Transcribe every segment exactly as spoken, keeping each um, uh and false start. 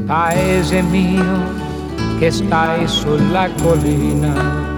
paese mio che stai sulla collina,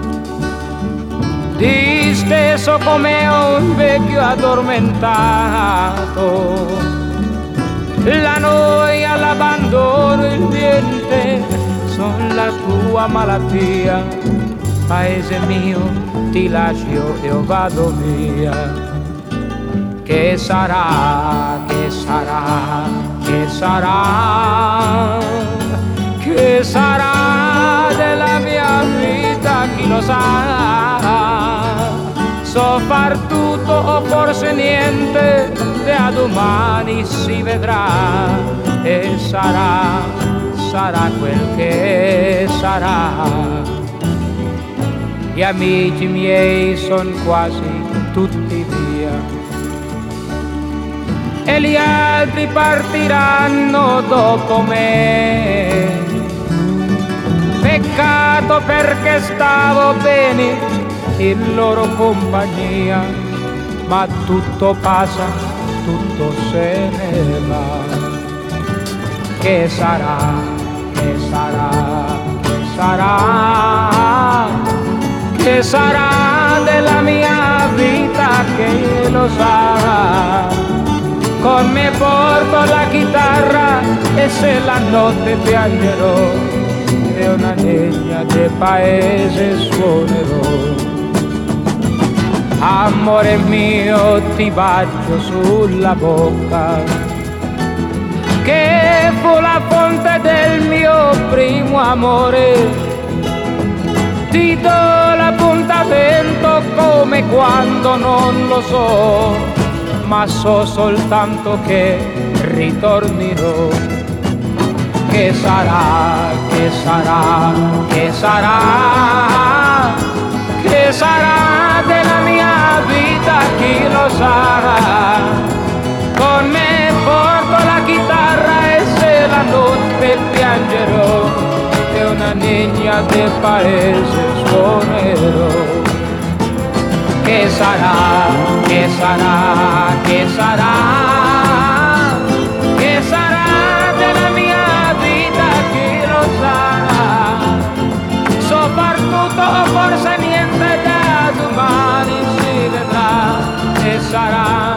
disteso come un vecchio addormentato. La noia, l'abbandono, il niente son la tua malattia. Paese mio, ti lascio e io vado via. Che sarà, che sarà, che sarà, che sarà della mia vita, chi lo sa. So far tutto o forse niente, da domani si vedrà. E sarà, sarà quel che sarà. Gli amici miei son quasi tutti via e gli altri partiranno dopo me. Peccato perché stavo bene in loro compagnia, ma tutto passa, tutto se ne va. Che sarà, che sarà, che sarà, che sarà della mia vita, che lo sa. Con me porto la chitarra e se la notte piangerò e una legna del paese suonerò. Amore mio, ti bacio sulla bocca, che fu la fonte del mio primo amore. Ti do l'appuntamento come quando non lo so, ma so soltanto che ritornerò. Che sarà, che sarà, che sarà, che sarà della mia vita, chi lo sa. Con me porto la chitarra e se la notte piangerò e una niña del paese suonerò. Che sarà, che sarà, che sarà, che sarà della mia vita, chi lo sa. So far tutto o forse niente, da domani si vedrà. E sarà